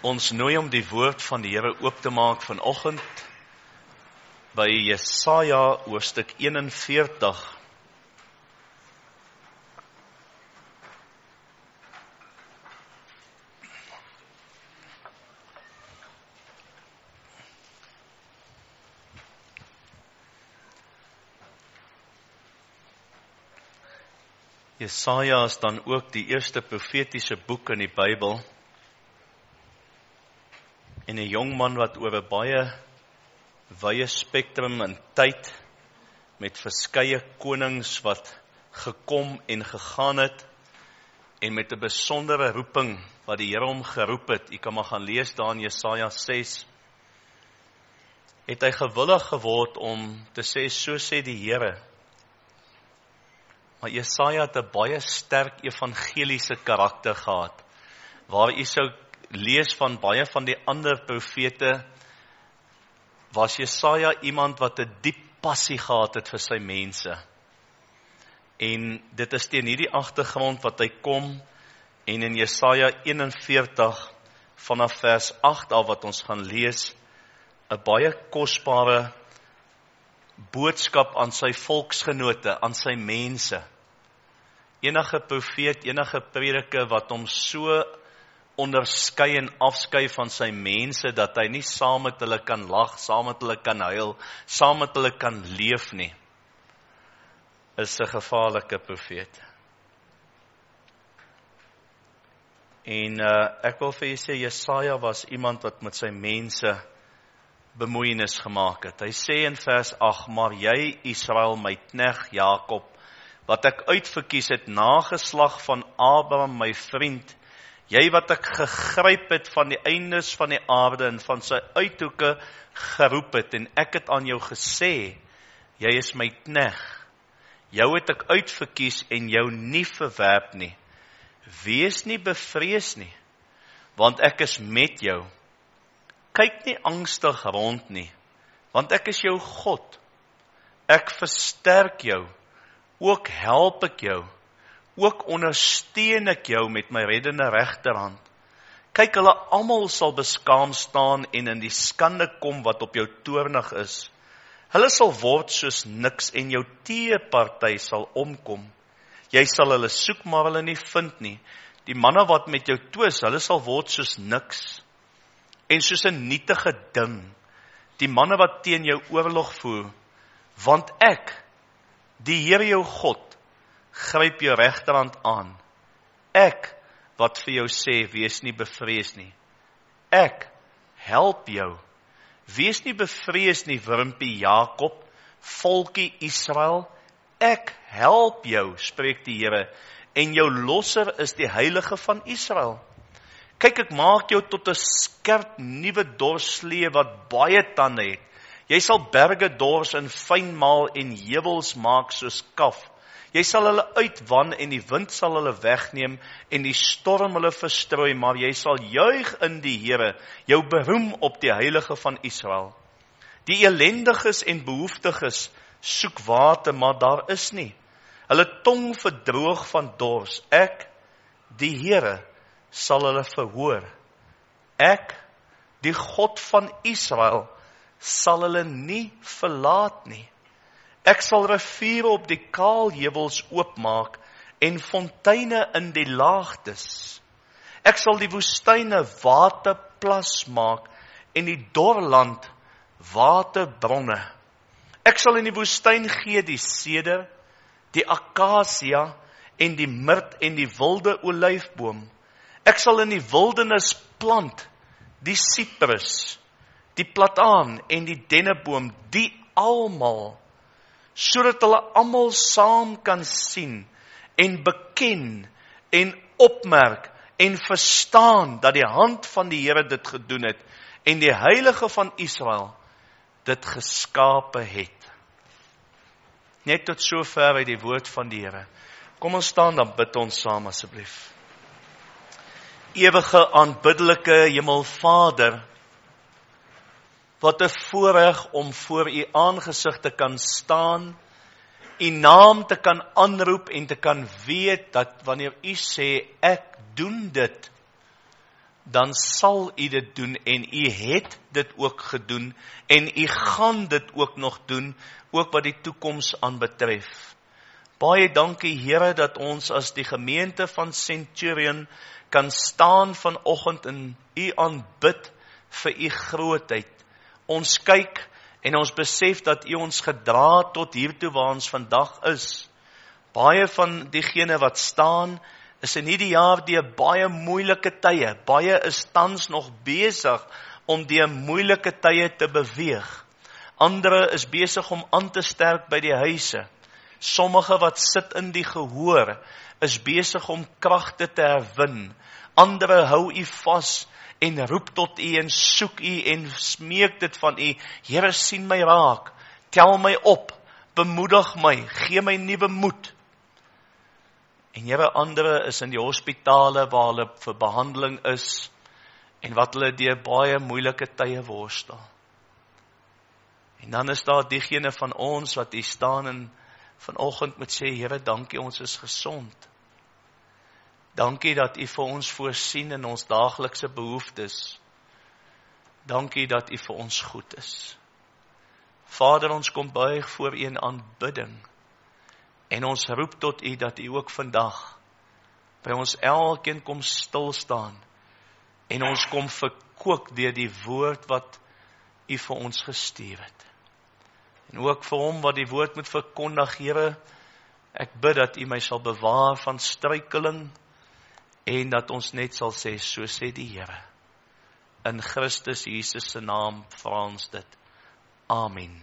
Ons nooi om die woord van die Here oop te maak vanoggend by Jesaja hoofstuk 41. Jesaja is dan ook die eerste profetiese boek in die Bybel. En 'n jong man wat oor 'n baie wye spektrum in tyd met verskeie konings wat gekom en gegaan het en met 'n besondere roeping wat die Here hom geroep het. U kan maar gaan lees daar in Jesaja 6. Het hy gewillig geword om te sê, so sê die Here. Maar Jesaja het 'n baie sterk evangeliese karakter gehad, waar u sou lees van baie van die ander profete, was Jesaja iemand wat 'n diep passie gehad het vir sy mense. En dit is teen hierdie agtergrond wat hy kom, en in Jesaja 41 vanaf vers 8 af wat ons gaan lees, 'n baie kosbare boodskap aan sy volksgenote, aan sy mense. Enige profeet, enige prediker wat hom so onderskei en afskei van sy mense, dat hy nie saam met hulle kan lag, saam met hulle kan huil, saam met hulle kan leef nie, is 'n gevaarlike profeet. En ek wil vir julle sê, Jesaja was iemand wat met sy mense bemoeienis gemaak het. Hy sê in vers 8, maar jy Israel, my knegt Jakob, wat ek uitverkies het, nageslag van Abraham, my vriend, jy wat ek gegryp het van die eindes van die aarde en van sy uithoeke geroep het, en ek het aan jou gesê, jy is my knegt, jou het ek uitverkies en jou nie verwerp nie. Wees nie bevrees nie, want ek is met jou. Kyk nie angstig rond nie, want ek is jou God. Ek versterk jou, ook help ek jou, ook ondersteun ek jou met my reddende regterhand. Kyk, hulle almal sal beskaam staan en in die skande kom wat op jou toornig is. Hulle sal word soos niks en jou teeparty sal omkom. Jy sal hulle soek, maar hulle nie vind nie. Die manne wat met jou twis, hulle sal word soos niks en soos 'n nietige ding. Die manne wat teen jou oorlog voer, want ek, die Here jou God, gryp jou regterhand aan. Ek wat vir jou sê, wees nie bevrees nie. Ek help jou. Wees nie bevrees nie, wurmpie Jakob, volkie Israel. Ek help jou, spreek die Here, en jou losser is die Heilige van Israel. Kyk, ek maak jou tot 'n skerp nuwe dorslee wat baie tande het. Jy sal berge dors en fyn maal en heuwels maak soos kaf. Jy sal hulle uitwan en die wind sal hulle wegneem en die storm hulle verstrooi, maar jy sal juig in die Here, jou beroem op die Heilige van Israel. Die elendiges en behoeftiges soek water, maar daar is nie. Hulle tong verdroog van dors. Ek, die Here, sal hulle verhoor. Ek, die God van Israel, sal hulle nie verlaat nie. Ek sal riviere op die kaalheuwels oopmaak en fonteine in die laagtes. Ek sal die woestyne waterplas maak en die dorland waterbronne. Ek sal in die woestyn gee die seder, die akasia en die mirt en die wilde olyfboom. Ek sal in die wildernis plant die siprus, die plataan en die denneboom, die almal, sodat hulle almal saam kan sien en beken en opmerk en verstaan dat die hand van die Here dit gedoen het en die Heilige van Israel dit geskape het. Net tot sover uit die woord van die Here. Kom ons staan, dan bid ons saam asseblief. Ewige aanbiddelike Hemelvader, wat 'n voorreg om voor u aangesig te kan staan, u naam te kan aanroep en te kan weet dat wanneer u sê, ek doen dit, dan sal u dit doen en u het dit ook gedoen en u gaan dit ook nog doen, ook wat die toekoms aanbetref. Baie dankie Here dat ons as die gemeente van Centurion kan staan vanoggend en u aanbid vir u grootheid. Ons kyk en ons besef dat u ons gedra tot hiertoe waar ons vandag is. Baie van diegene wat staan, is in hierdie jaar deur baie moeilike tye. Baie is tans nog besig om deur moeilike tye te beweeg. Andere is besig om aan te sterk by die huise. Sommige wat sit in die gehoor, is besig om kragte te herwin. Andere hou u vas en roep tot u en soek u en smeek dit van u. Here, sien my raak, tel my op, bemoedig my, gee my nuwe moed. En Here, andere is in die hospitale waar hulle vir behandeling is en wat hulle deur baie moeilike tye worstel. En dan is daar diegene van ons wat hier staan en vanoggend moet sê, Here, dankie, ons is gesond. Dankie dat u vir ons voorsien in ons daaglikse behoeftes. Dankie dat u vir ons goed is. Vader, ons kom buig voor u in aanbidding. En ons roep tot u dat u ook vandag by ons elkeen kom stilstaan. En ons kom verkoop deur die woord wat u vir ons gestuur het. En ook vir hom wat die woord moet verkondig, Here, ek bid dat u my sal bewaar van struikeling en dat ons net sal sê, so sê die Here. In Christus Jesus se naam vra ons dit. Amen.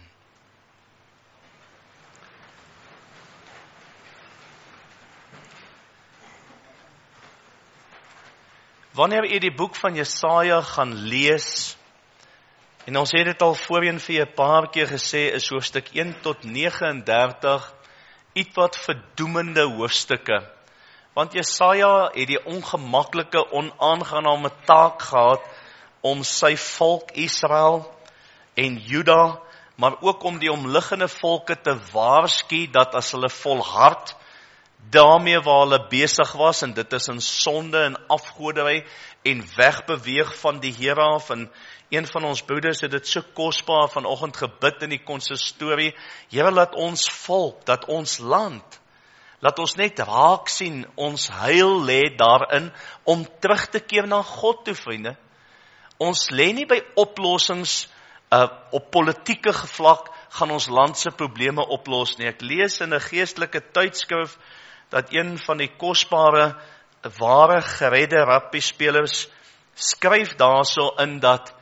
Wanneer u die boek van Jesaja gaan lees, en ons het dit al voorheen vir 'n paar keer gesê, is hoofstuk 1 tot 39 iets wat verdoemende hoofstukke. Want Jesaja het die ongemaklike, onaangename taak gehad om sy volk Israel en Juda, maar ook om die omliggende volke te waarsku dat as hulle volhard daarmee waar hulle besig was, en dit is in sonde en afgoderry en wegbeweeg van die Here af. En een van ons broeders het dit so kosbaar vanoggend gebid in die konsistorie. Here, laat ons volk, dat ons land, laat ons net raak sien, ons heil lê daarin om terug te keer na God toe, vriende. Ons lê nie by oplossings op politieke vlak gaan ons land se probleme oplos nie. Ek lees in 'n geestelike tydskrif dat een van die kosbare, ware geredde rugbyspelers skryf daarso in dat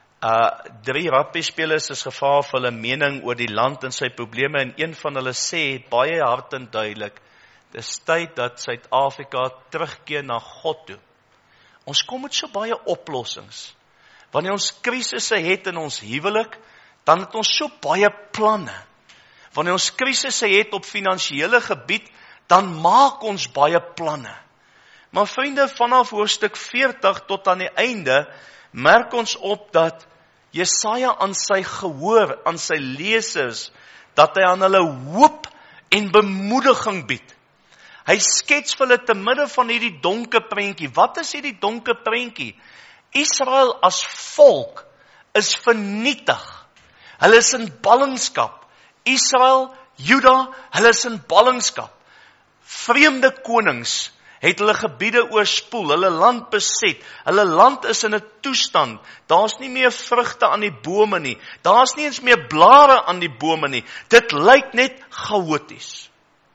3 rugbyspelers is gevra vir hulle mening oor die land en sy probleme, en een van hulle sê baie hard en duidelik, dis tyd dat Suid-Afrika terugkeer na God toe. Ons kom met so baie oplossings. Wanneer ons krisisse het in ons huwelik, dan het ons so baie planne. Wanneer ons krisisse het op finansiële gebied, dan maak ons baie planne. Maar vriende, vanaf hoofstuk 40 tot aan die einde, merk ons op dat Jesaja aan sy gehoor, aan sy lesers, dat hy aan hulle hoop en bemoediging bied. Hy skets vir hulle te midde van hierdie donker prentjie. Wat is hierdie donker prentjie? Israel as volk is vernietig. Hulle is in ballingskap. Israel, Juda, hulle is in ballingskap. Vreemde konings het hulle gebiede oorspoel, hulle land beset, hulle land is in 'n toestand, daar's nie meer vrugte aan die bome nie, daar's nie eens meer blare aan die bome nie, dit lyk net chaoties.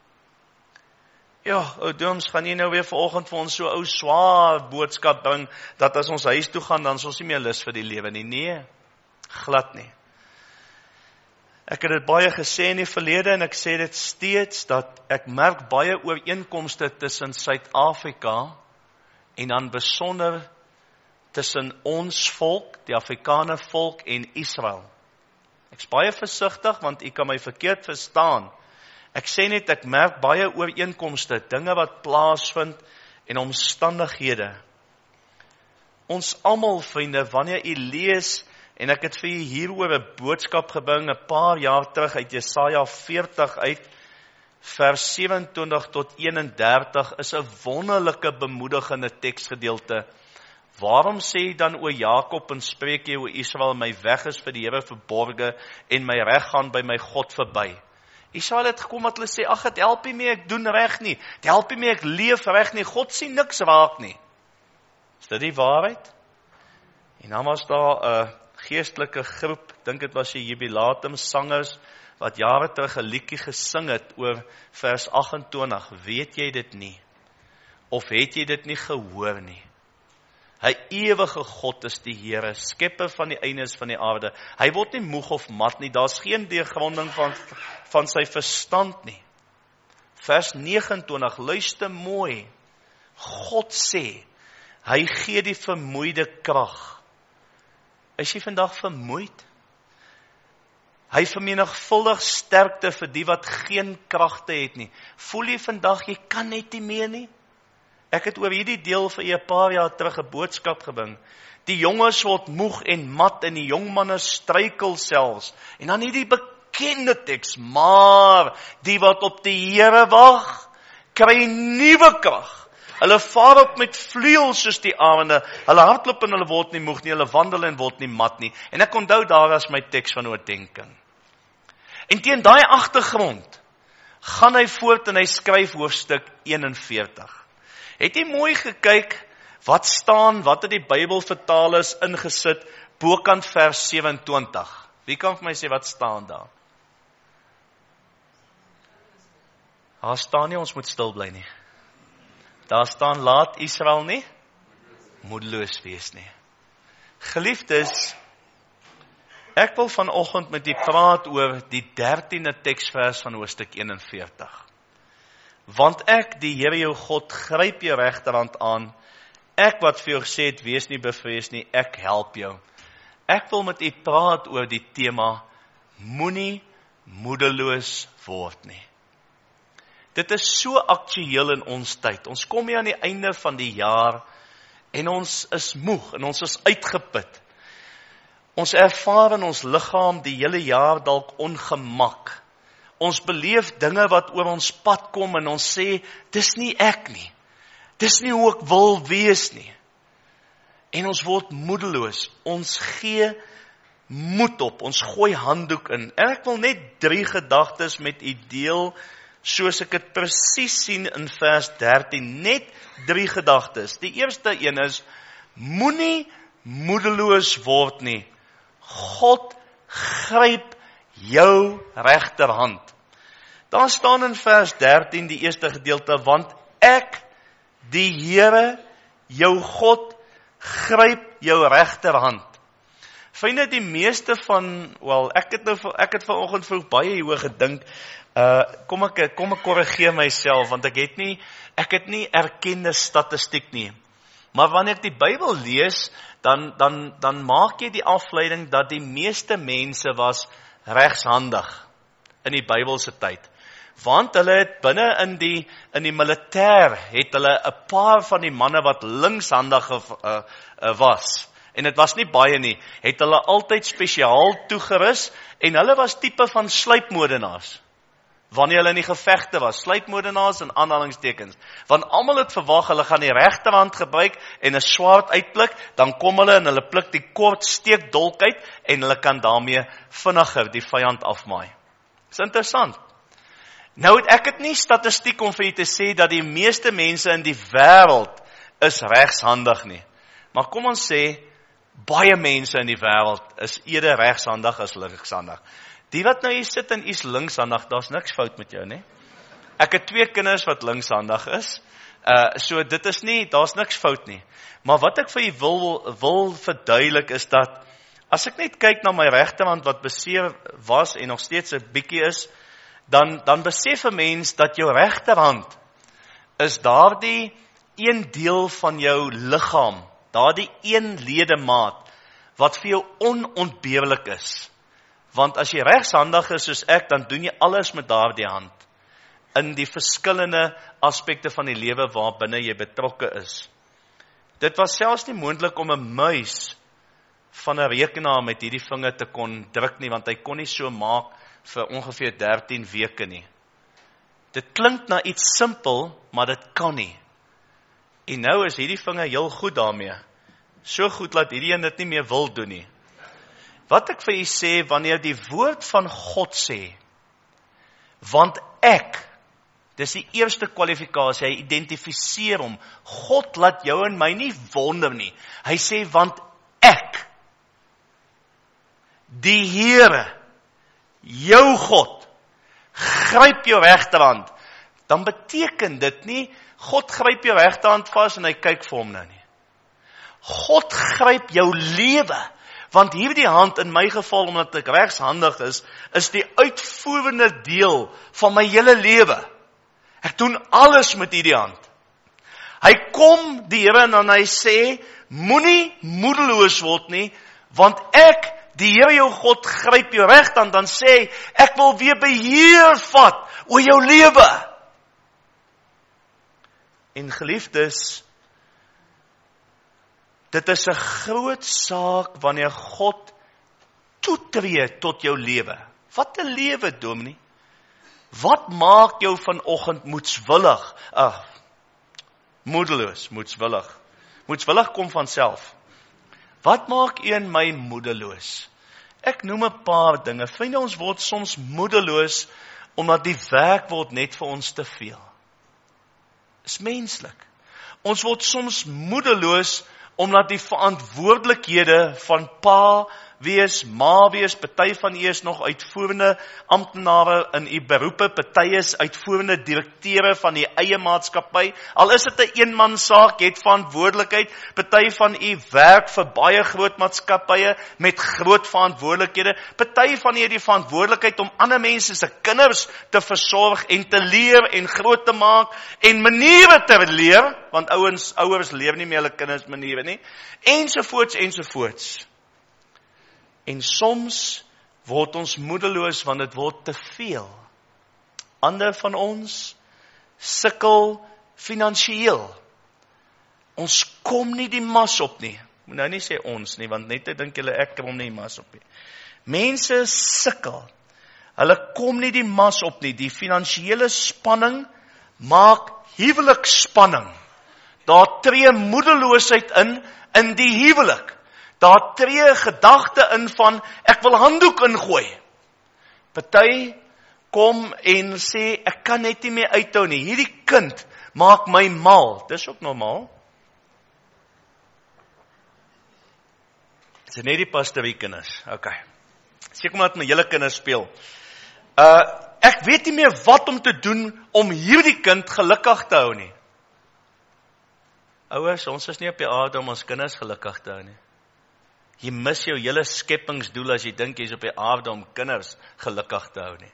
Ja, ou Dooms, gaan nie nou weer vanoggend vir ons so ou swaar boodskap bring, dat as ons huis toe gaan, dan is ons nie meer lus vir die lewe nie. Nee, glad nie. Ek het dit baie gesê in die verlede en ek sê dit steeds, dat ek merk baie ooreenkomste tussen Suid-Afrika en dan besonder tussen ons volk, die Afrikaner volk en Israel. Ek is baie versigtig want u kan my verkeerd verstaan. Ek sê net, ek merk baie ooreenkomste, dinge wat plaasvind en omstandighede. Ons almal, vriende, wanneer u lees, en ek het vir u hieroor 'n boodskap gebring 'n paar jaar terug uit Jesaja 40 uit, vers 27 tot 31, is 'n wonderlike bemoedigende teksgedeelte, Waarom sê dan o Jakob en spreek jy o Israel, my weg is vir die Here verborge en my reg gaan by my God verby? Israel het gekom wat hulle sê, ag, het help nie meer, ek doen reg nie, het help nie meer, ek leef reg nie, God sien niks raak nie. Is dit die waarheid? En dan was daar 'n geestelike groep, ek dink dit was die jubilatum sangers, wat jare terug 'n liedjie gesing het oor vers 28, weet jy dit nie? Of het jy dit nie gehoor nie? Hy ewige God is die Here, skepper van die eindes van die aarde. Hy word nie moeg of mat nie, daar's geen deurgronding van sy verstand nie. Vers 29, luister mooi. God sê, hy gee die vermoeide krag. Is jy vandag vermoeid? Hy vermenigvuldig sterkte vir die wat geen kragte het nie. Voel jy vandag, jy kan net nie meer nie? Ek het oor hierdie deel vir 'n paar jaar terug 'n boodskap gebring. Die jonges word moeg en mat en die jongmanne struikel selfs. En dan hierdie bekende teks, maar die wat op die Here wag, kry nuwe krag. Hulle vaar op met vleuels soos die arende. Hulle hardloop en hulle word nie moeg nie, hulle wandel en word nie mat nie. En ek onthou daar as my teks van oordenking. En teen daai agtergrond gaan hy voort en hy skryf hoofstuk 41. Het jy mooi gekyk wat staan, wat het die Bybelvertalers ingesit bokant vers 27? Wie kan vir my sê wat staan daar? Daar staan nie ons moet stil bly nie. Daar staan laat Israel nie moedeloos wees nie. Geliefdes, ek wil vanoggend met u praat oor die 13de teksvers van hoofstuk 41. Want ek, die Here jou God, gryp jou regterhand aan. Ek wat vir jou gesê het, wees nie bevrees nie, ek help jou. Ek wil met u praat oor die tema, moenie moedeloos word nie. Dit is so aktueel in ons tyd. Ons kom hier aan die einde van die jaar en ons is moeg en ons is uitgeput. Ons ervaar in ons liggaam die hele jaar dalk ongemak. Ons beleef dinge wat oor ons pad kom en ons sê, dis nie ek nie. Dis nie hoe ek wil wees nie. En ons word moedeloos. Ons gee moed op. Ons gooi handdoek in. En ek wil net 3 gedagtes met u deel, soos ek het presies sien in vers 13. Net 3 gedagtes. Die eerste een is, moenie moedeloos word nie. God gryp jou regterhand. Daar staan in vers 13 die eerste gedeelte, want ek, die Here, jou God, gryp jou regterhand. Vriende, die meeste van, ek het vanoggend vroeg baie hieroor gedink, kom ek korrigeer myself, want ek het nie erkende statistiek nie. Maar wanneer ek die Bybel lees, dan maak jy die afleiding dat die meeste mense was regshandig in die Bybelse tyd. Want hulle het binne in die militêr, het hulle 'n paar van die manne wat linkshandig was, en dit was nie baie nie, het hulle altyd spesiaal toegerus, en hulle was tipe van sluipmoordenaars. Wanneer hulle in die gevegte was, sluipmoordenaars en aanhalingstekens. Want almal het verwag, hulle gaan die regterhand gebruik en 'n swaard uitpluk, dan kom hulle en hulle pluk die kort steekdolk uit en hulle kan daarmee vinniger die vyand afmaai. Dis interessant. Nou ek het nie statistiek om vir u te sê dat die meeste mense in die wêreld is regshandig nie. Maar kom ons sê, baie mense in die wêreld is eerder regshandig as linkshandig. Die wat nou hier sit en is linkshandig, daar's niks fout met jou, nie? Ek het 2 kinders wat linkshandig is, so dit is nie, daar's niks fout nie. Maar wat ek vir u wil verduidelik is dat, as ek net kyk na my regterhand wat beseer was en nog steeds 'n bietjie is, dan besef 'n mens dat jou regterhand is daardie een deel van jou liggaam, daardie een ledemaat, wat vir jou onontbeerlik is. Want as jy regshandig is soos ek, dan doen jy alles met daardie hand, in die verskillende aspekte van die lewe waarbinne jy betrokke is. Dit was selfs nie moontlik om 'n muis van 'n rekenaar met hierdie vinger te kon druk nie, want hy kon nie so maak vir ongeveer 13 weke nie. Dit klink na iets simpel, maar dit kan nie. En nou is hierdie vinger heel goed daarmee. So goed dat hierdie een dit nie meer wil doen nie. Wat ek vir u sê, wanneer die woord van God sê, want ek, dis die eerste kwalifikasie, hy identifiseer hom, God laat jou en my nie wonder nie, hy sê, want ek, die Here, jou God, gryp jou regterhand, dan beteken dit nie, God gryp jou regterhand vas en hy kyk vir hom nou nie. God gryp jou lewe, want hierdie hand in my geval, omdat ek regshandig is die uitvoerende deel van my hele lewe. Ek doen alles met hierdie hand. Hy kom, die Here, en dan hy sê, moenie moedeloos word nie, want ek, die Here jou God, gryp jou regterhand, dan sê, ek wil weer beheer vat oor jou lewe. En geliefdes, dit is 'n groot saak wanneer God toetree tot jou lewe. Wat 'n lewe, dominee? Wat maak jou vanoggend moedswillig? Moedeloos, moedswillig. Moedswillig kom van self. Wat maak u en my moedeloos? Ek noem 'n paar dinge. Vriende, ons word soms moedeloos omdat die werk word net vir ons te veel. Is menslik. Ons word soms moedeloos omdat die verantwoordelikhede van pa wees, ma wees, party van u is nog uitvoerende amptenare in u beroepe, party is uitvoerende direkteure van die eie maatskappy, al is dit 'n eenman saak, jy het verantwoordelikheid, party van u werk vir baie groot maatskappye met groot verantwoordelikhede, party van u het die verantwoordelikheid om ander mense se kinders te versorg en te leer en groot te maak en maniere te leer, want ouers leer nie meer hulle kinders maniere nie, ensovoorts, ensovoorts. En soms word ons moedeloos want dit word te veel. Ander van ons sukkel finansiëel. Ons kom nie die mas op nie. Moet nou nie sê ons nie, want net dink julle ek kom nie die mas op nie. Mense sukkel. Hulle kom nie die mas op nie. Die finansiële spanning maak huweliksspanning. Daar tree moedeloosheid in die huwelik. Daar tree gedagte in van, ek wil handdoek ingooi. Party kom en sê, ek kan net nie meer uithou nie. Hierdie kind maak my mal. Dis ook normaal. Dis net die pastorie kinders. Ok. Seker maar dat my hele kinders speel. Ek weet nie meer wat om te doen om hierdie kind gelukkig te hou nie. Ouers, ons is nie op die aarde om ons kinders gelukkig te hou nie. Jy mis jou hele skepingsdoel as jy dink jy is op die aarde om kinders gelukkig te hou nie.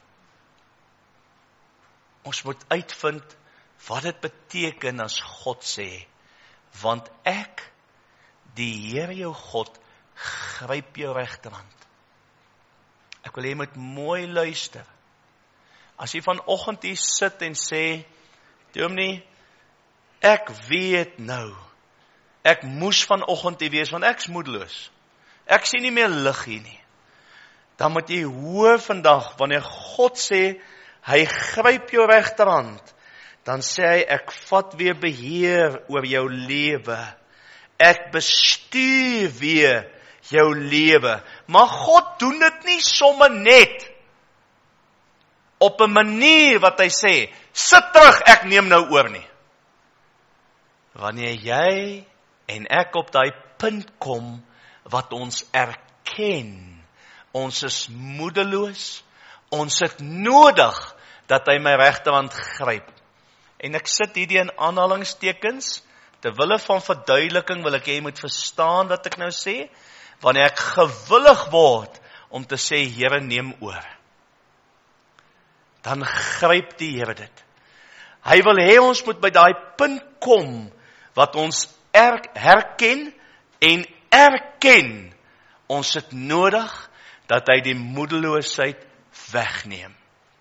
Ons moet uitvind wat dit beteken as God sê, want ek, die Here jou God, gryp jou regterhand. Ek wil jy moet mooi luister. As jy vanoggend hier sit en sê, dominee, ek weet nou, ek moes vanoggend hier wees, want ek is moedeloos. Ek sien nie meer lig hier nie. Dan moet jy hoor vandag, wanneer God sê, hy gryp jou regterhand, dan sê hy, ek vat weer beheer oor jou lewe. Ek bestuur weer jou lewe. Maar God doen dit nie sommer net op 'n manier wat hy sê, sit terug, ek neem nou oor nie. Wanneer jy en ek op daai punt kom, wat ons erken, ons is moedeloos, ons het nodig, dat hy my regterhand gryp. En ek sit hierdie in aanhalingstekens, terwille van verduideliking, wil ek jy moet verstaan wat ek nou sê, wanneer ek gewillig word, om te sê, Here neem oor, dan gryp die Here dit. Hy wil hê ons moet by daai punt kom, wat ons herken, en erken, ons het nodig, dat hy die moedeloosheid wegneem.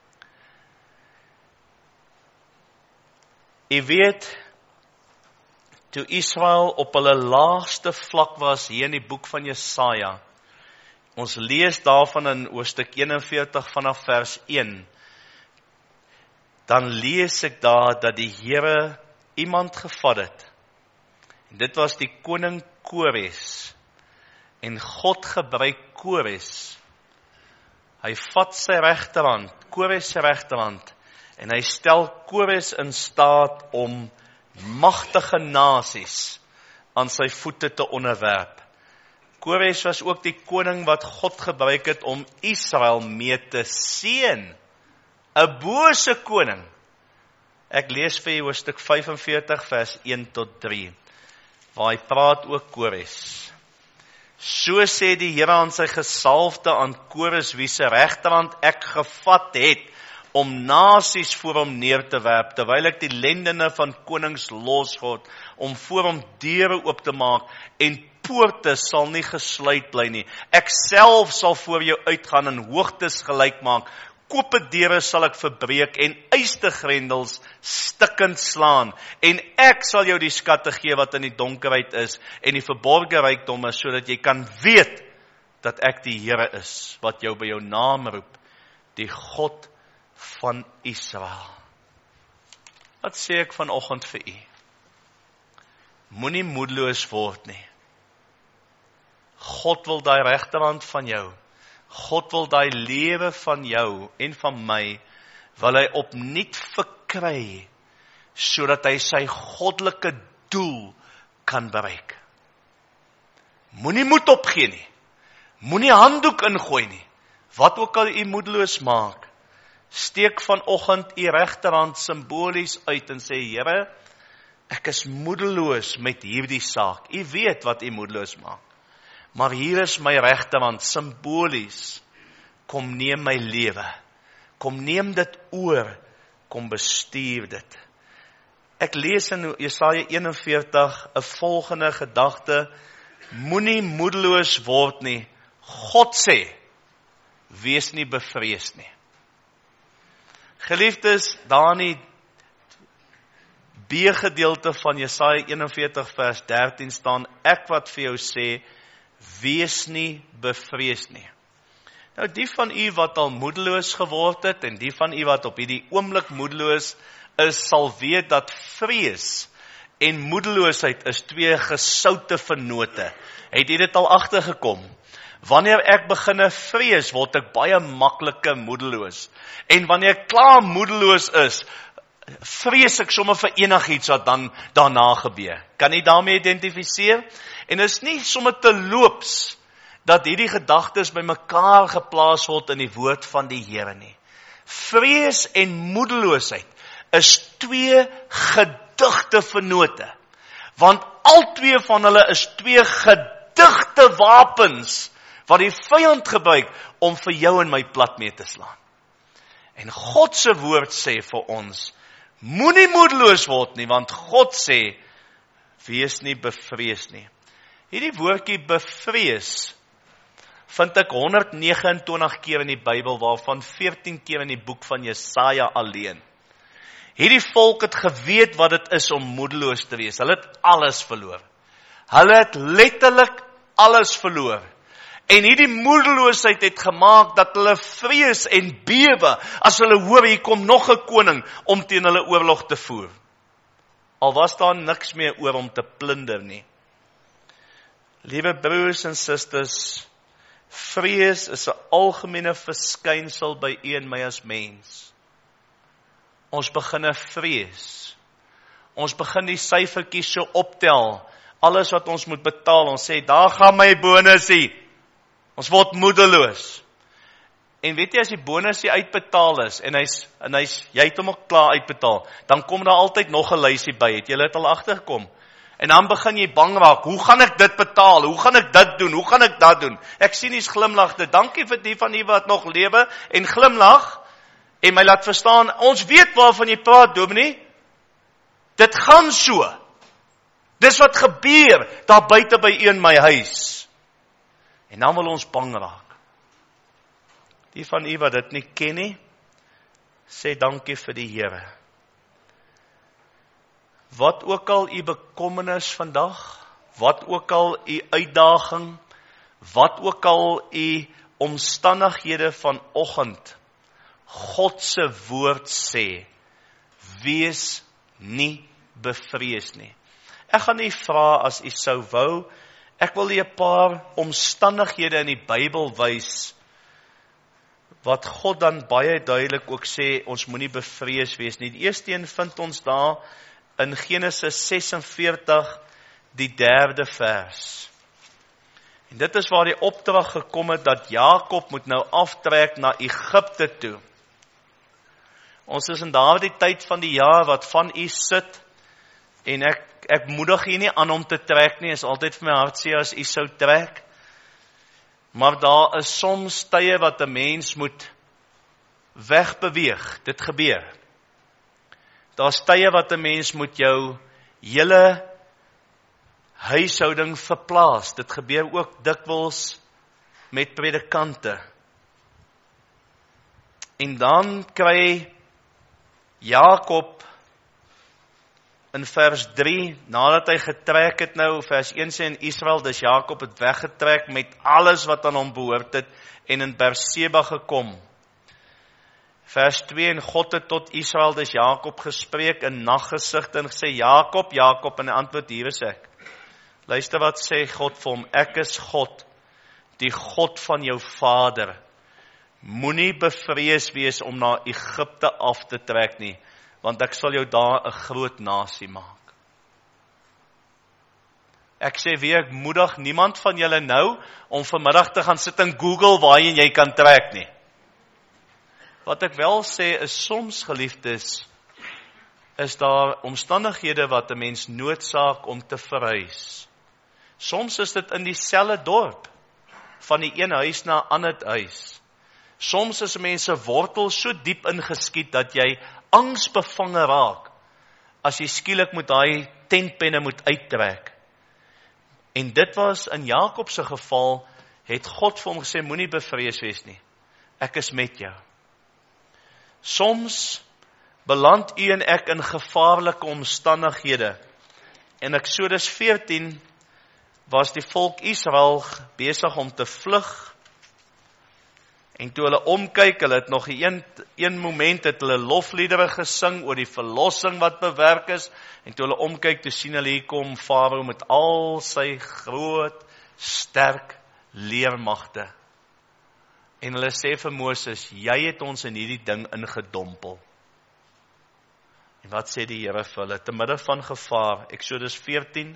U weet, toe Israel op hulle laagste vlak was, hier in die boek van Jesaja, ons lees daarvan in hoofstuk 41 vanaf vers 1, dan lees ek daar, dat die Here iemand gevat het, Dit was die koning Kores. En God gebruik Kores. Hy vat sy regterhand, Kores se regterhand, en hy stel Kores in staat om magtige nasies aan sy voete te onderwerp. Kores was ook die koning wat God gebruik het om Israel mee te seën. 'n bose koning. Ek lees vir jou hoofstuk 45 vers 1 tot 3, waar hy praat ook Kores. So sê die Here aan sy gesalfde, aan Kores, wie se regterhand ek gevat het, om nasies voor hom neer te werp, terwyl ek die lendene van konings losgod, om voor hom deure oop te maak, en poorte sal nie gesluit bly nie. Ek self sal voor jou uitgaan en hoogtes gelyk maak, kope deure sal ek verbreek, en ystergrendels stikkend slaan, en ek sal jou die skatte gee wat in die donkerheid is, en die verborge rykdomme, sodat jy kan weet, dat ek die Here is, wat jou by jou naam roep, die God van Israel. Wat sê ek vanoggend vir u? Moenie moedeloos word nie. God wil daai regterhand van jou, God wil daai lewe van jou en van my, wil hy opnuut verkry, sodat hy sy goddelike doel kan bereik. Moenie moed opgee nie, moenie handdoek ingooi nie, wat ook al u moedeloos maak, steek vanoggend u regterhand simbolies uit en sê, Here, ek is moedeloos met hierdie saak. U weet wat u moedeloos maak. Maar hier is my regterhand, simbolies. Kom neem my lewe. Kom neem dit oor. Kom bestuur dit. Ek lees in Jesaja 41 'n volgende gedagte. Moenie moedeloos word nie. God sê, wees nie bevrees nie. Geliefdes, daar in die B-gedeelte van Jesaja 41 vers 13 staan, ek wat vir jou sê, wees nie bevrees nie. Nou die van u wat al moedeloos geword het, en die van u wat op hierdie oomblik moedeloos is, sal weet dat vrees en moedeloosheid is twee gesoute vennote. Het u dit al agtergekom? Wanneer ek beginne vrees, word ek baie maklike moedeloos. En wanneer ek klaar moedeloos is, vrees ek sommer vir enigiets wat dan daarna gebeur. Kan jy daarmee identifiseer? En dit is nie sommer te loops dat hierdie gedagtes by mekaar geplaas word in die woord van die Here nie. Vrees en moedeloosheid is twee gedigte vennote. Want al twee van hulle is twee gedigte wapens wat die vyand gebruik om vir jou en my plat mee te slaan. En God se woord sê vir ons, moenie moedeloos word nie, want God sê, wees nie bevrees nie. Hierdie woordjie bevrees vind ek 129 keer in die Bybel, waarvan 14 keer in die boek van Jesaja alleen. Hierdie volk het geweet wat dit is om moedeloos te wees. Hulle het alles verloor. Hulle het letterlik alles verloor. En hierdie moedeloosheid het gemaak dat hulle vrees en bewe as hulle hoor hier kom nog 'n koning om teen hulle oorlog te voer. Al was daar niks meer oor om te plunder nie. Liewe broers en susters, vrees is 'n algemene verskynsel by u en my as mens. Ons begin vrees. Ons begin die syfertjies so optel. Alles wat ons moet betaal, ons sê, daar gaan my bonusie. Ons word moedeloos. En weet jy, as die bonusie uitbetaal is, en jy het hom ook klaar uitbetaal, dan kom daar altyd nog 'n lysie by. Het jy dit al agtergekom? En dan begin jy bang raak, hoe gaan ek dit betaal? Hoe gaan ek dit doen? Hoe gaan ek dat doen? Ek sien die glimlagte. Dankie vir die van u wat nog lewe en glimlag en my laat verstaan, ons weet waarvan jy praat, dominee. Dit gaan so. Dis wat gebeur daar buite by u in my huis. En dan wil ons bang raak. Die van u wat dit nie ken nie, sê dankie vir die Here. Wat ook al u bekommernis vandag, wat ook al u uitdaging, wat ook al u omstandighede vanoggend, God se woord sê, wees nie bevrees nie. Ek gaan nie vra as u sou wou. Ek wil u 'n paar omstandighede in die Bybel wys, wat God dan baie duidelik ook sê, ons moenie bevrees wees nie. Die eerste een vind ons daar in Genesis 46, die 3de vers. En dit is waar die opdrag gekom het, dat Jakob moet nou aftrek na Egipte toe. Ons is in daardie tyd van die jaar wat van u sit, en ek moedig u nie aan om te trek nie, is altyd vir my hartseer as u sou trek. Maar daar is soms tye wat 'n mens moet wegbeweeg, dit gebeur. Daar's tye wat 'n mens moet jou hele huishouding verplaas, dit gebeur ook dikwels met predikante. En dan kry Jakob in vers 3, nadat hy getrek het nou, vers 1 sê in Israel, dis Jakob het weggetrek met alles wat aan hom behoort het, en in Berseba gekom. Vers 2, en God het tot Israel, dis Jakob gespreek in naggesigte en gesê, Jakob, Jakob, en hy antwoord, hier is ek. Luister wat sê God vir hom, ek is God, die God van jou vader. Moenie bevrees wees om na Egipte af te trek nie, want ek sal jou daar 'n groot nasie maak. Ek sê weer, ek moedig niemand van julle nou om vanmiddag te gaan sit in Google waarheen jy kan trek nie. Wat ek wel sê is soms, geliefdes, is daar omstandighede wat 'n mens noodsaak om te verhuis. Soms is dit in dieselfde dorp, van die een huis na 'n ander huis. Soms is mense wortel so diep ingeskiet dat jy angsbevange raak as jy skielik moet daai tentpenne moet uittrek. En dit was in Jakob se geval, het God vir hom gesê, moenie bevrees wees nie. Ek is met jou. Soms beland u en ek in gevaarlike omstandighede. In Eksodus 14 was die volk Israel besig om te vlug. En toe hulle omkyk, hulle het nog een moment het hulle lofliedere gesing oor die verlossing wat bewerk is. En toe hulle omkyk, toe sien hulle hier kom Farao met al sy groot, sterk leermagte. En hulle sê vir Moses, jy het ons in hierdie ding ingedompel. En wat sê die Here vir hulle? Te midde van gevaar, Eksodus 14,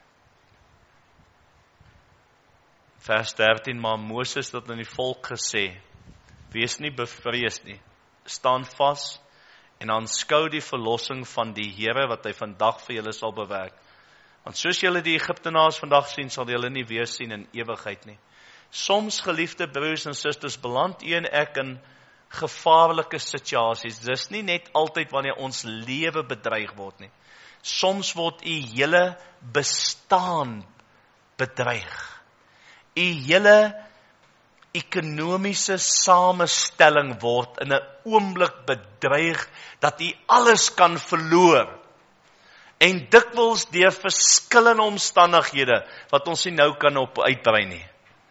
vers 13, maar Moses het aan die volk gesê, wees nie bevrees nie, staan vas en aanskou die verlossing van die Here wat hy vandag vir julle sal bewerk. Want soos julle die Egiptenaars vandag sien, sal julle nie weer sien in ewigheid nie. Soms, geliefde broers en susters, beland u en ek in gevaarlike situasies. Dis nie net altyd wanneer ons lewe bedreig word nie. Soms word u hele bestaan bedreig. U hele ekonomiese samestelling word in 'n oomblik bedreig dat u alles kan verloor. En dikwels deur verskillende omstandighede wat ons nie nou kan op uitbrei nie.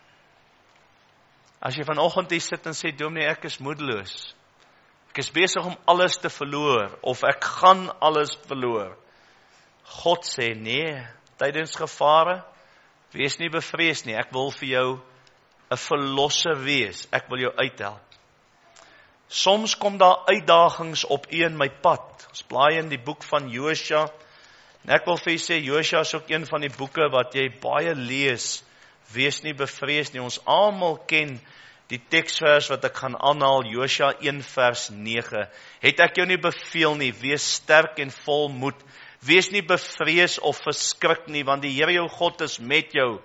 As jy vanoggend hier sit en sê, dominee, ek is moedeloos. Ek is besig om alles te verloor, of ek gaan alles verloor. God sê, nee, tydens gevare, wees nie bevrees nie, ek wil vir jou 'n verlosser wees, ek wil jou uithelp. Soms kom daar uitdagings op u en my pad. Ons blaai in die boek van Josua, en ek wil vir u sê, Josua is ook een van die boeke wat jy baie lees, wees nie bevrees nie. Ons almal ken die teksvers wat ek gaan aanhaal, Josua 1 vers 9. Het ek jou nie beveel nie, wees sterk en vol moed. Wees nie bevrees of verskrik nie, want die Here jou God is met jou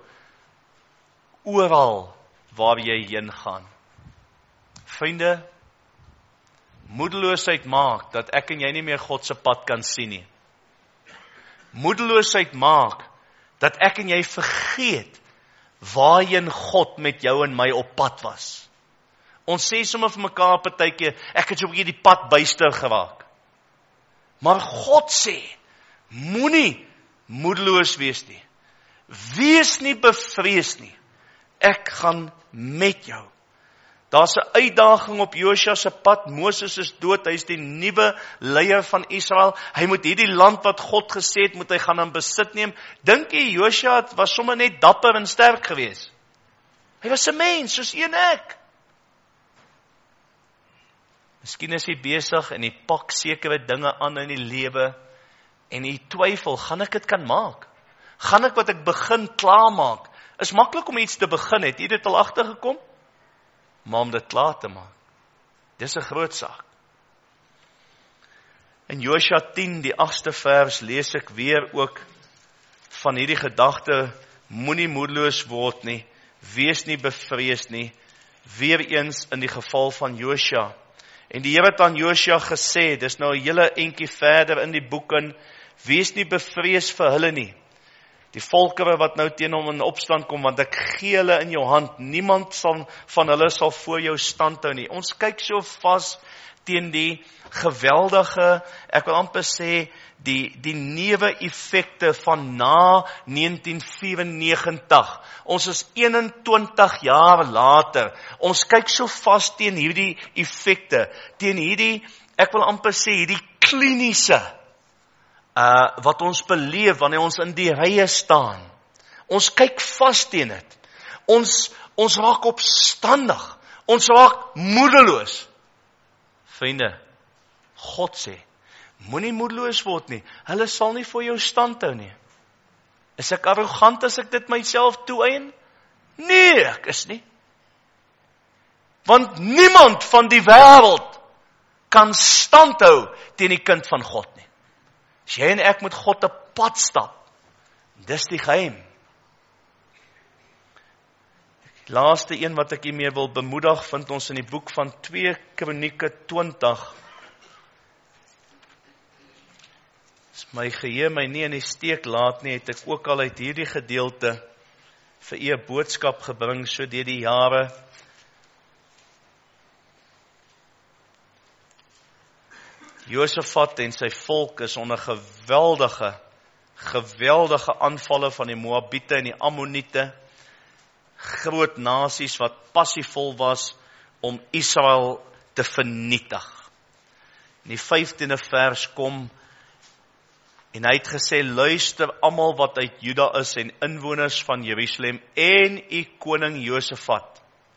oral waar jy heen gaan. Vriende, moedeloosheid maak dat ek en jy nie meer God se pad kan sien nie. Moedeloosheid maak dat ek en jy vergeet waarheen God met jou en my op pad was. Ons sê sommer vir mekaar partykeer, ek het so 'n bietjie die pad byster geraak. Maar God sê, moenie moedeloos wees nie. Wees nie bevrees nie. Ek gaan met jou. Daar's 'n uitdaging op Josua se pad. Moses is dood, hy is die nuwe leier van Israel. Hy moet hierdie land wat God gesê het, moet hy gaan in besit neem. Dink jy Josua was sommer net dapper en sterk geweest? Hy was 'n mens, soos een ek. Miskien is hy besig en hy pak sekere dinge aan in die lewe en hy twyfel, gaan ek dit kan maak? Gaan ek wat ek begin klaarmaak? Is maklik om iets te begin, het jy dit al agtergekom? Maar om dit klaar te maak, dis 'n groot saak. In Josua 10, die 8ste vers, lees ek weer ook van hierdie gedagte, moenie moedeloos word nie, wees nie bevrees nie, weer eens in die geval van Josua. En die Here het aan Josua gesê, dis nou 'n hele entjie verder in die boek in, wees nie bevrees vir hulle nie. Die volkere wat nou teen hom in opstand kom, want ek gee hulle in jou hand, niemand van hulle sal voor jou stand hou nie. Ons kyk so vas teen die geweldige, ek wil amper sê, die newe-effekte van na 1994. Ons is 21 jaar later. Ons kyk so vas teen hierdie effekte, teen hierdie, ek wil amper sê, hierdie kliniese, wat ons beleef wanneer ons in die rye staan. Ons kyk vas teen dit. Ons raak opstandig. Ons raak moedeloos. Vriende, God sê, moenie moedeloos word nie. Hulle sal nie vir jou stand hou nie. Is ek arrogant as ek dit myself toeëien? Nee, ek is nie. Want niemand van die wêreld kan stand hou teen die kind van God nie. As jy en ek met God 'n pad stap, dis die geheim. Die laaste een wat ek hiermee wil bemoedig, vind ons in die boek van 2 Kronieke 20. As my geheue my nie in die steek laat nie, het ek ook al uit hierdie gedeelte vir u 'n boodskap gebring, so deur die jare. Josafat en sy volk is onder geweldige aanvalle van die Moabiete en die Ammoniete, groot nasies wat passievol was om Israel te vernietig. In die 15de vers kom, en hy het gesê, luister almal wat uit Juda is en inwoners van Jerusalem en u koning Josafat.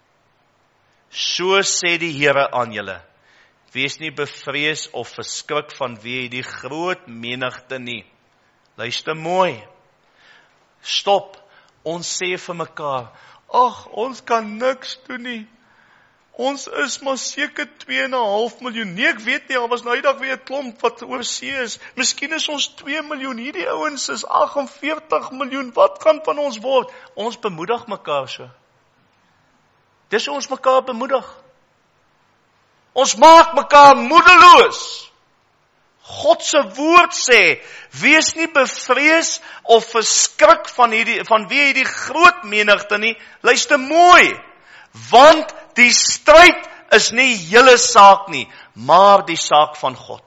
So sê die Here aan julle, wees nie bevrees of verskrik vanweë die groot menigte nie. Luister mooi. Stop. Ons sê vir mekaar, ag, ons kan niks doen nie. Ons is maar seker 2,5 miljoen. Nee, ek weet nie, al was nou die dag weer 'n klomp wat oor see is. Miskien is ons 2 miljoen. Hierdie ouens is 48 miljoen. Wat gaan van ons word? Ons bemoedig mekaar so. Dis hoe ons mekaar bemoedig. Ons maak mekaar moedeloos. God se woord sê, wees nie bevrees of verskrik vanweë hierdie groot menigte nie. Luister mooi, want die stryd is nie julle saak nie, maar die saak van God.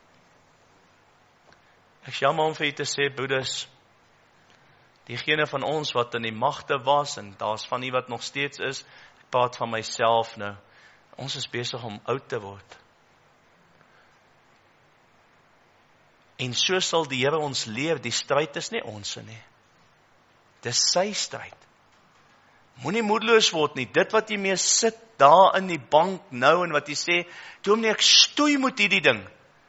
Ek is jammer om vir u te sê, broeders, diegene van ons wat in die magte was, en daar's van u wat nog steeds is, ek praat van myself nou, ons is besig om oud te word. En so sal die Here ons leer, die stryd is nie ons nie. Dis sy stryd. Moenie moedeloos word nie, dit wat jy mee sit daar in die bank nou, en wat jy sê, dominee, ek stoei met hierdie ding.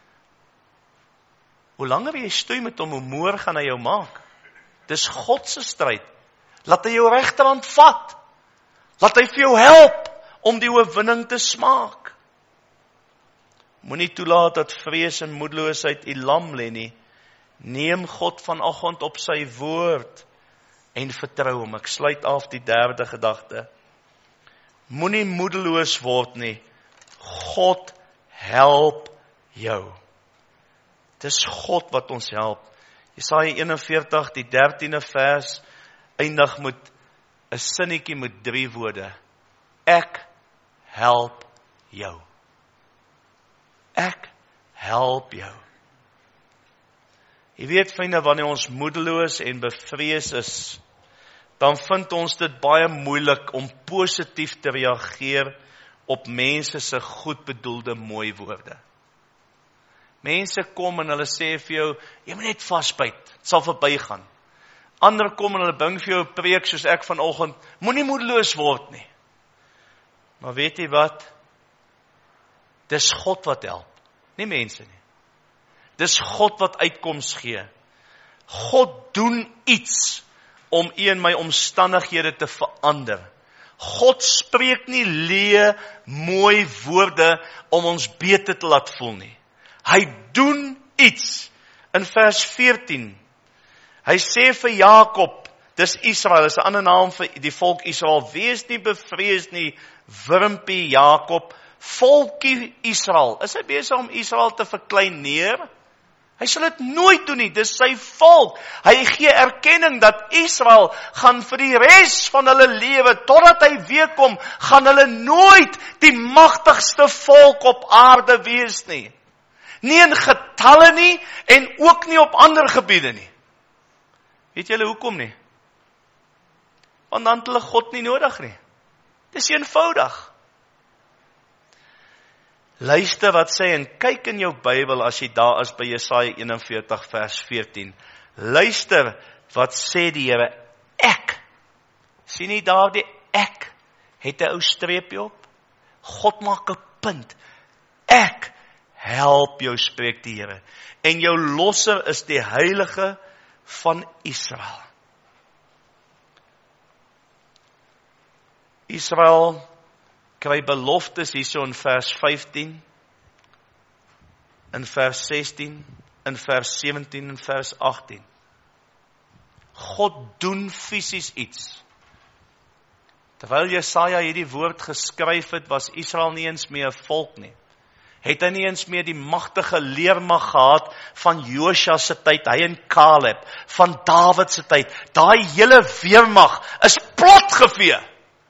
Hoe langer jy stoei met hom, hoe moer gaan hy jou maak. Dis God se stryd. Laat hy jou regterhand vat. Laat hy vir jou help om die oorwinning te smaak. Moenie toelaat dat vrees en moedeloosheid u lam lê nie. Neem God vanoggend op sy woord en vertrou hom. Ek sluit af die derde gedagte. Moenie moedeloos word nie. God help jou. Dis God wat ons help. Jesaja 41, die 13de vers, eindig met 'n sinnetjie met 3 woorde. Ek help jou. Ek help jou. Jy weet, vriende, wanneer ons moedeloos en bevrees is, dan vind ons dit baie moeilik om positief te reageer op mense se goed bedoelde mooi woorde. Mense kom en hulle sê vir jou, jy moet net vasbyt, het sal verbygaan. Ander kom en hulle bring vir jou 'n preek soos ek vanoggend, moenie moedeloos word nie. Maar weet jy wat? Dis God wat help, nie mense nie. Dis God wat uitkoms gee. God doen iets om u en my omstandighede te verander. God spreek nie leë, mooi woorde om ons beter te laat voel nie. Hy doen iets. In vers 14, hy sê vir Jakob, dis Israel, is 'n ander naam vir die volk Israel, wees nie bevrees nie, wurmpie Jakob, volkie Israel. Is hy besig om Israel te verklein neer? Hy sal dit nooit doen nie, dis sy volk. Hy gee erkenning dat Israel gaan vir die res van hulle lewe, totdat hy weer kom, gaan hulle nooit die magtigste volk op aarde wees nie. Nie in getalle nie, en ook nie op ander gebiede nie. Weet julle hoekom nie? Want dan het hulle God nie nodig nie. Dis eenvoudig. Luister wat sê, en kyk in jou Bybel as jy daar is by Jesaja 41 vers 14. Luister wat sê die Here, ek. Sien nie daar die ek, het 'n ou streepie op? God maak 'n punt. Ek help jou, spreek die Here. En jou losser is die Heilige van Israel. Israel kry beloftes hierso in vers 15, in vers 16, in vers 17 en vers 18. God doen fisies iets. Terwyl Jesaja hierdie woord geskryf het, was Israel nie eens meer 'n volk nie. Het hy nie eens meer die magtige leermag gehad van Josua se tyd, hy en Caleb, van Dawid se tyd. Daai hele weermag is platgevee.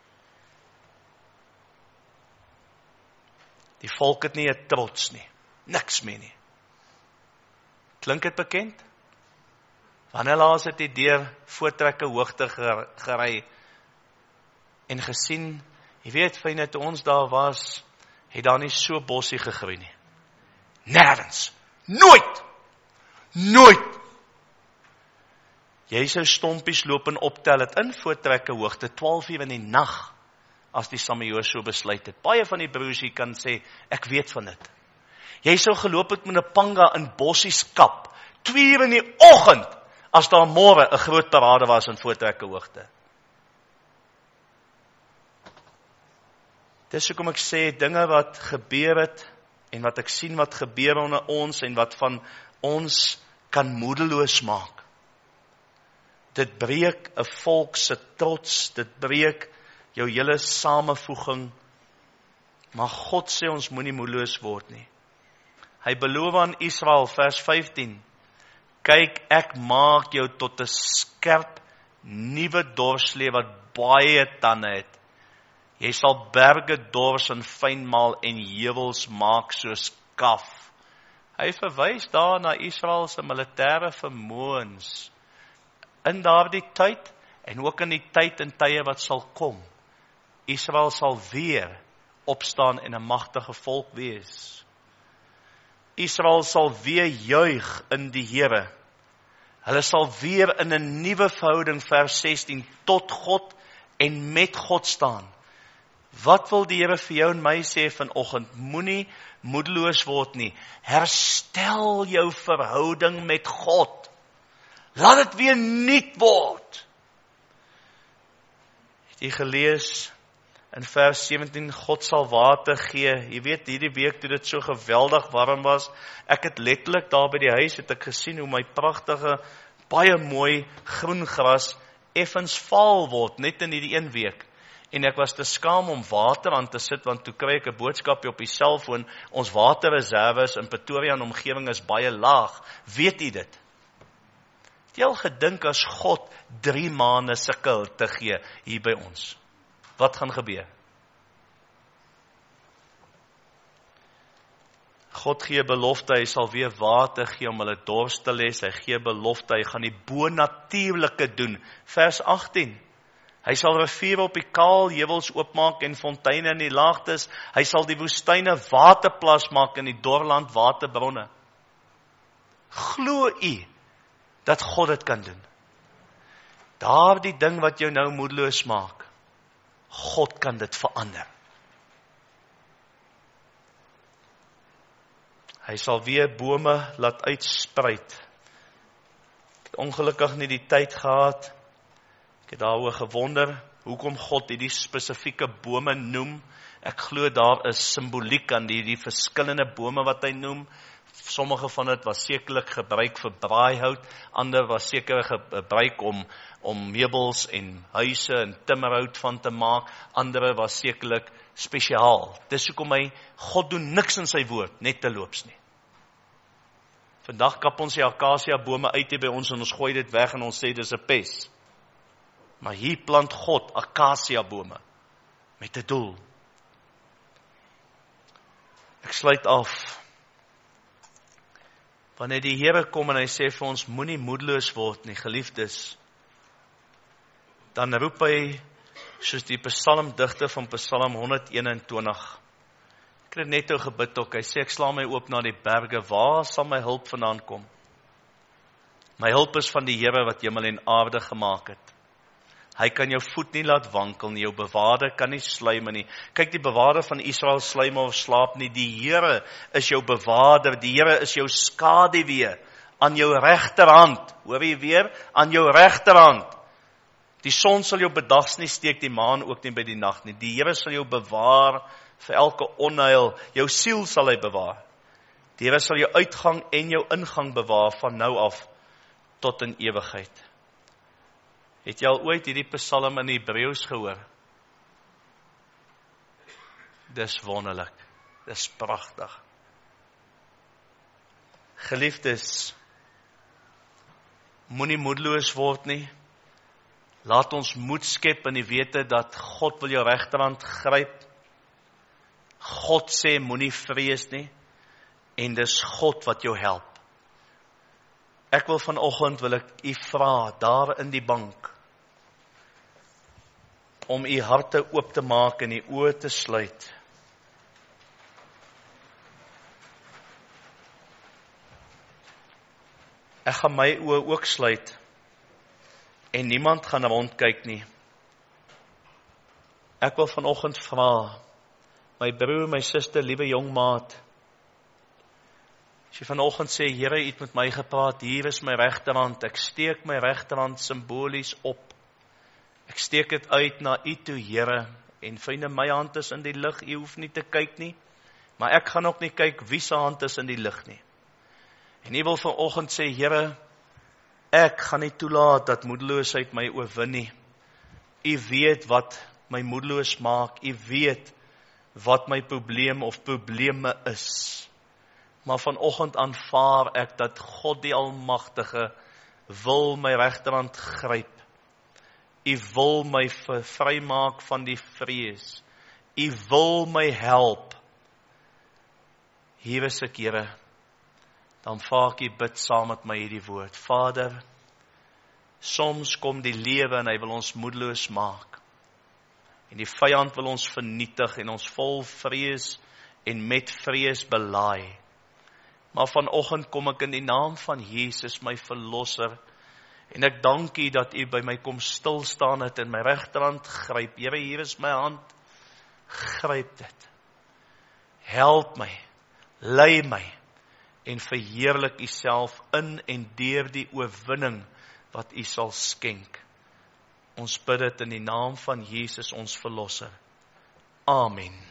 Die volk het nie 'n trots nie. Niks meer nie. Klink dit bekend? Wanneer laas het jy deur Voortrekke Hoogte gery en gesien, jy weet, vriende, toe ons daar was, het daar nie so bossie gegroei nie. Nergens. Nooit. Nooit. Jy sou stompies loop en optel het in Voortrekke Hoogte, 12 uur in die nag, as die Samoërs so besluit het. Baie van die broers hier kan sê, ek weet van dit. Jy sou geloop het met 'n panga in bossies kap, 2 uur in die oggend, as daar môre 'n groot parade was in Voortrekke Hoogte. Dis hoekom ek sê, dinge wat gebeur het, en wat ek sien wat gebeur onder ons, en wat van ons kan moedeloos maak. Dit breek 'n volk se trots, dit breek jou hele samevoeging, maar God sê ons moenie moedeloos word nie. Hy beloof aan Israel, vers 15, kyk, ek maak jou tot 'n skerp, nuwe dorslee wat baie tande het. Jy sal berge dors en fynmaal en heuwels maak soos kaf. Hy verwys daar na Israel se militêre vermoëns in daardie tyd en ook in die tyd en tye wat sal kom. Israel sal weer opstaan en 'n magtige volk wees. Israel sal weer juig in die Here. Hulle sal weer in 'n nuwe verhouding, vers 16, tot God en met God staan. Wat wil die Here vir jou en my sê vanoggend? Moenie moedeloos word nie. Herstel jou verhouding met God. Laat dit weer nuut word. Het jy gelees in vers 17, God sal water gee. Jy weet, hierdie week toe dit so geweldig warm was, ek het letterlik daar by die huis, het ek gesien hoe my pragtige, baie mooi groen gras effens vaal word, net in hierdie een week. En ek was te skaam om water aan te sit, want toe kry ek 'n boodskapie op die selfoon, ons waterreserwes in Pretoria en omgewing is baie laag. Weet jy dit? Het jy al gedink as God 3 maande sukkel te gee hier by ons? Wat gaan gebeur? God gee belofte, hy sal weer water gee om hulle dors te les. Hy gee belofte, hy gaan die bonatuurlike doen. Vers 18. Hy sal riviere op die kaal heuwels oopmaak en fonteine in die laagtes. Hy sal die woestyne waterplas maak en die dorland waterbronne. Glo u dat God dit kan doen? Daardie ding wat jou nou moedeloos maak, God kan dit verander. Hy sal weer bome laat uitspruit. Ek het ongelukkig nie die tyd gehad. Ek het daaroor gewonder, hoekom God hierdie spesifieke bome noem. Ek glo daar is simboliek aan die verskillende bome wat hy noem. Sommige van dit was sekerlik gebruik vir braaihout, ander was seker gebruik om meubels en huise en timmerhout van te maak, andere was sekerlik spesiaal. Dis hoekom God doen niks in sy woord, net te loops nie. Vandag kap ons die akasia bome uit hier by ons en ons gooi dit weg en ons sê dis 'n pes. Maar hier plant God akasia bome met 'n doel. Ek sluit af. Wanneer die Here kom en hy sê vir ons, moenie moedeloos word nie, geliefdes, dan roep hy, soos die psalmdigter van Psalm 121, ek het net nou gebid ook, hy sê, ek sla my oop na die berge, waar sal my hulp vandaan kom? My hulp is van die Here wat hemel en aarde gemaak het. Hy kan jou voet nie laat wankel nie, jou bewaarder kan nie sluimer nie. Kyk, die bewaarder van Israel sluimer of slaap nie, die Here is jou bewaarder, die Here is jou skaduwee aan jou regterhand. Hoor jy weer? Aan jou regterhand. Die son sal jou bedags nie steek, die maan ook nie by die nag nie. Die Here sal jou bewaar vir elke onheil, jou siel sal hy bewaar. Die Here sal jou uitgang en jou ingang bewaar van nou af tot in ewigheid. Het jy al ooit hierdie psalm in Hebreëus gehoor? Dis wonderlik, dis pragtig. Geliefdes, moenie moedeloos word nie. Laat ons moed skep in die wete dat God wil jou regterhand gryp. God sê moenie vrees nie, en dis God wat jou help. Ek wil vanoggend wil ek u vra, daar in die bank, om u harte oop te maak en u oë te sluit. Ek gaan my oë ook sluit, en niemand gaan rondkyk nie. Ek wil vanoggend vra, my broer, my suster, liewe jong maat, as jy vanoggend sê, Here, u het met my gepraat, hier is my regterhand, ek steek my regterhand simbolies op, ek steek dit uit na u toe, Here, en vriende, my hand is in die lig, u hoef nie te kyk nie, maar ek gaan ook nie kyk wie se hand is in die lig nie. En u wil vanoggend sê, Here, ek gaan nie toelaat dat moedeloosheid my oorwin nie. U weet wat my moedeloos maak, u weet wat my probleem of probleme is. Maar vanoggend aanvaar ek dat God die Almagtige wil my regterhand gryp. U wil my vrymaak van die vrees. U wil my help. Hier is ek, Here. Dan vaak u bid saam met my hierdie woord. Vader, soms kom die lewe en hy wil ons moedeloos maak. En die vyand wil ons vernietig en ons vol vrees en met vrees belaai. Maar vanoggend kom ek in die naam van Jesus, my verlosser, en ek dank u dat u by my kom stilstaan het en my regterhand gryp. Here, hier is my hand, gryp dit. Help my, lei my, en verheerlik u self in en deur die oorwinning wat u sal skenk. Ons bid dit in die naam van Jesus, ons verlosser. Amen.